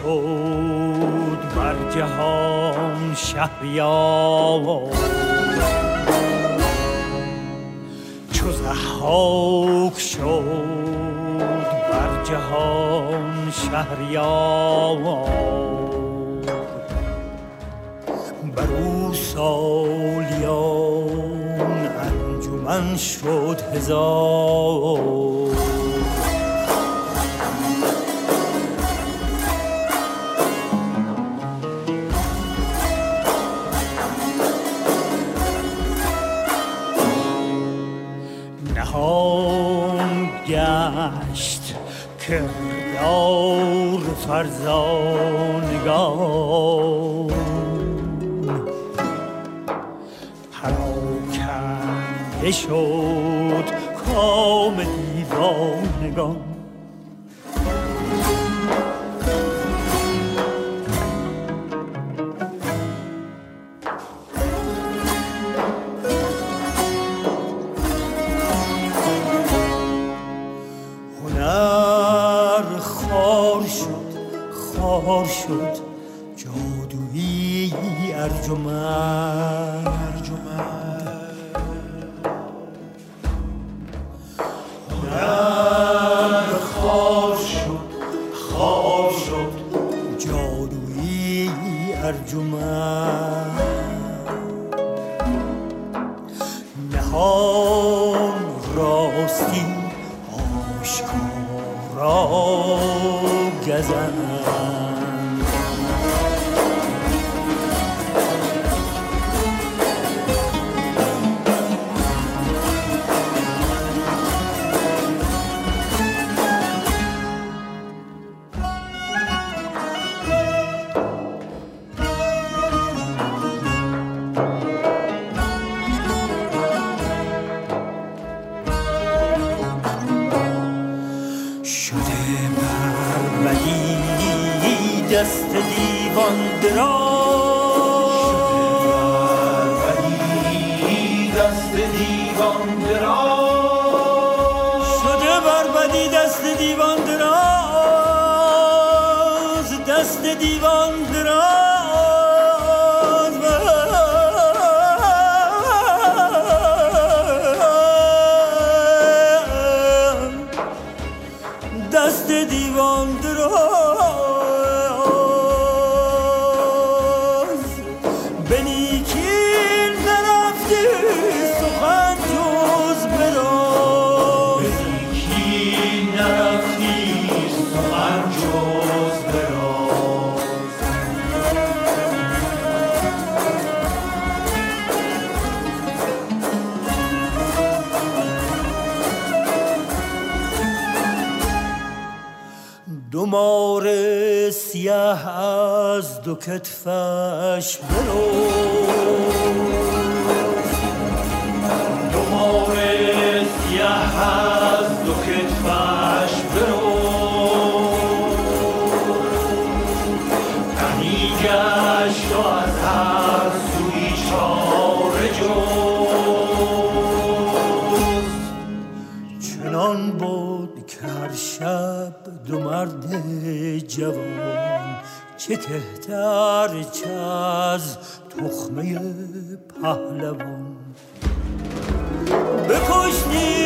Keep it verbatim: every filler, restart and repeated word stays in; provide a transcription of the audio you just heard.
شد بر جهان شهریار، چو ضحاک شد بر جهان شهریار، بر او سالیان انجمن شد هزار. نهان گشت کردار فرزانگان، پراکنده شد کام دیوانگان. خار شد جادویی ارجمند، هنر خار شد خار شد جادویی ارجمند، نهان راستی آشکارا گزند. دست دیوان دراز، دست دیوان دراز شده بر بدی، دست دیوان دراز، دست دیوان دراز، دست دیوان دراز. دو مار سیاه از دو کتفش بروز، دو مار سیاه از دو کتفش بروز، غمی گشت و از هر سوی چاره جست. چنان بود که هر شب دو مرد جوان، چه کهتر چه از تخمه پهلوان، بکشتی